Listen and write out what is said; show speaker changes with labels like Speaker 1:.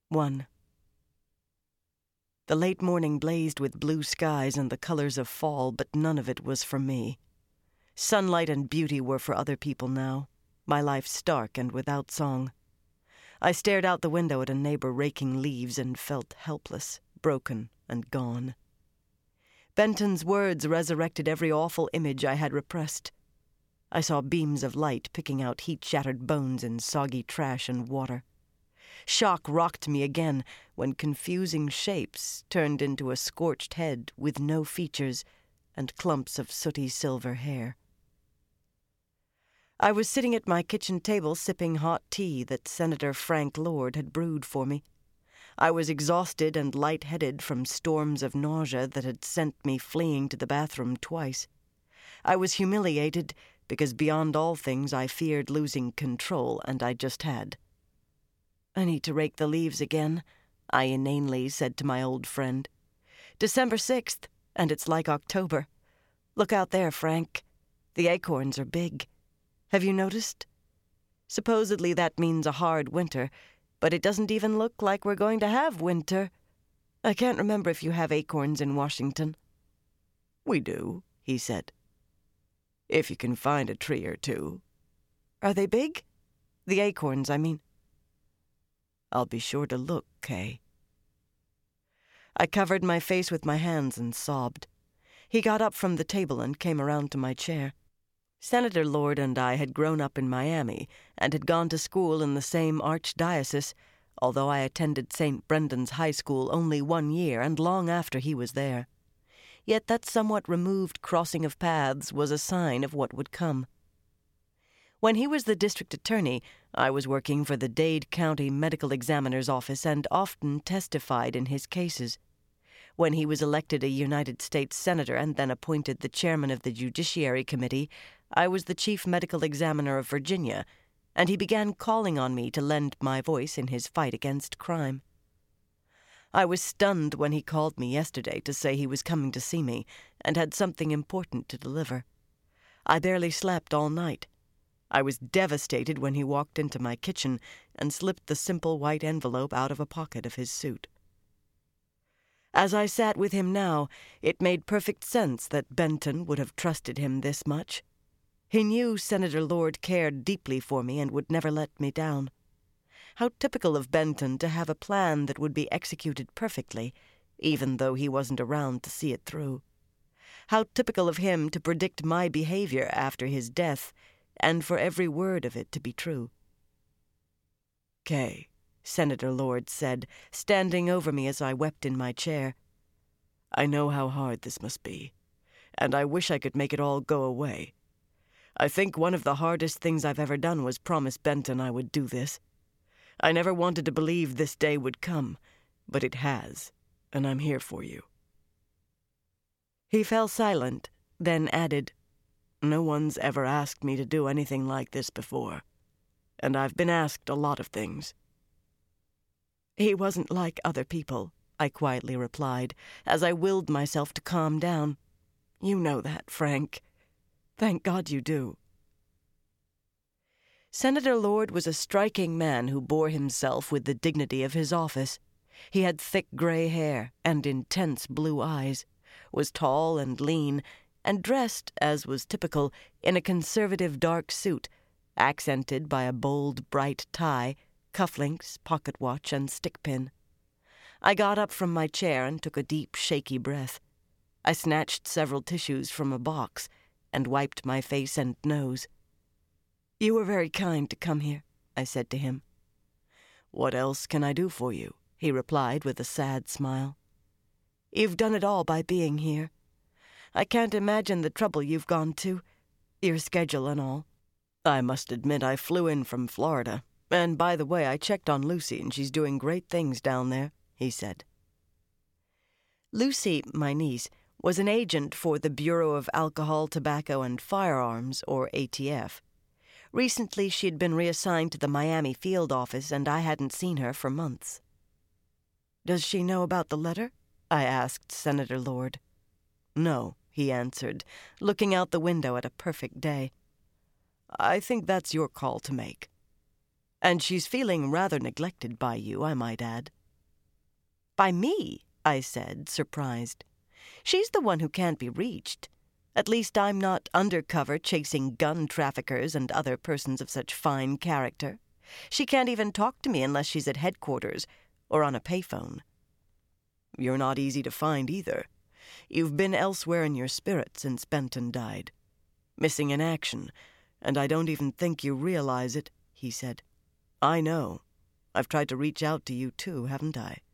Speaker 1: 1. The late morning blazed with blue skies and the colors of fall, but none of it was for me. Sunlight and beauty were for other people now, my life stark and without song. I stared out the window at a neighbor raking leaves and felt helpless, broken, and gone. Benton's words resurrected every awful image I had repressed. I saw beams of light picking out heat-shattered bones in soggy trash and water. Shock rocked me again when confusing shapes turned into a scorched head with no features and clumps of sooty silver hair. I was sitting at my kitchen table sipping hot tea that Senator Frank Lord had brewed for me. I was exhausted and light-headed from storms of nausea that had sent me fleeing to the bathroom twice. I was humiliated because beyond all things I feared losing control, and I just had. "I need to rake the leaves again," I inanely said to my old friend. "December 6th, and it's like October. Look out there, Frank. The acorns are big. Have you noticed? Supposedly that means a hard winter, but it doesn't even look like we're going to have winter. I can't remember if you have acorns in Washington."
Speaker 2: "We do," he said. "If you can find a tree or two."
Speaker 1: "Are they big? The acorns, I mean."
Speaker 2: "I'll be sure to look, Kay."
Speaker 1: I covered my face with my hands and sobbed. He got up from the table and came around to my chair. Senator Lord and I had grown up in Miami and had gone to school in the same archdiocese, although I attended St. Brendan's High School only 1 year and long after he was there. Yet that somewhat removed crossing of paths was a sign of what would come. When he was the district attorney, I was working for the Dade County Medical Examiner's Office and often testified in his cases. When he was elected a United States Senator and then appointed the chairman of the Judiciary Committee, I was the chief medical examiner of Virginia, and he began calling on me to lend my voice in his fight against crime. I was stunned when he called me yesterday to say he was coming to see me and had something important to deliver. I barely slept all night. I was devastated when he walked into my kitchen and slipped the simple white envelope out of a pocket of his suit. As I sat with him now, it made perfect sense that Benton would have trusted him this much. He knew Senator Lord cared deeply for me and would never let me down. How typical of Benton to have a plan that would be executed perfectly, even though he wasn't around to see it through. How typical of him to predict my behavior after his death, and for every word of it to be true.
Speaker 2: "Kay,"
Speaker 1: Senator Lord said, standing over me as I wept in my chair.
Speaker 2: "I know how hard this must be, and I wish I could make it all go away. I think one of the hardest things I've ever done was promise Benton I would do this. I never wanted to believe this day would come, but it has, and I'm here for you."
Speaker 1: He fell silent, then added,
Speaker 2: "No one's ever asked me to do anything like this before, and I've been asked a lot of things."
Speaker 1: "He wasn't like other people," I quietly replied, as I willed myself to calm down. "You know that, Frank. Thank God you do." Senator Lord was a striking man who bore himself with the dignity of his office. He had thick gray hair and intense blue eyes, was tall and lean, and dressed, as was typical, in a conservative dark suit, accented by a bold, bright tie, cufflinks, pocket watch, and stickpin. I got up from my chair and took a deep, shaky breath. I snatched several tissues from a box and wiped my face and nose. "You were very kind to come here," I said to him.
Speaker 2: "What else can I do for you?"
Speaker 1: he replied with a sad smile. "You've done it all by being here. I can't imagine the trouble you've gone to, your schedule and all."
Speaker 2: "I must admit I flew in from Florida, and by the way, I checked on Lucy and she's doing great things down there," he said.
Speaker 1: Lucy, my niece, was an agent for the Bureau of Alcohol, Tobacco, and Firearms, or ATF. Recently, she had been reassigned to the Miami field office, and I hadn't seen her for months. "Does she know about the letter?" I asked Senator Lord.
Speaker 2: "No," he answered, looking out the window at a perfect day. "I think that's your call to make. And she's feeling rather neglected by you, I might add."
Speaker 1: By me, I said, surprised. She's the one who can't be reached. At least I'm not undercover chasing gun traffickers and other persons of such fine character. She can't even talk to me unless she's at headquarters or on a payphone.
Speaker 2: You're not easy to find either. You've been elsewhere in your spirit since Benton died. Missing in action, and I don't even think you realize it, he said. I know. I've tried to reach out to you too, haven't I?